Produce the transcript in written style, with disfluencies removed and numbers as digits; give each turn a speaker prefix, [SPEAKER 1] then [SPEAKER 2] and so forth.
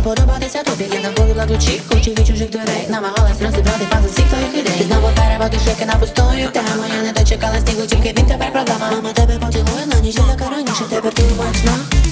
[SPEAKER 1] подобатися тобі. Я знаходила ключі, ключі від чужих дверей. Намагалась розібрати пазл всіх твоїх ідей. Ти знову переводиш шики на пустою тему. Я не дочекалась ні ключівки, він тепер проблема. Мама тебе поцілує на ніч, як раніше. Тепер ти бачна.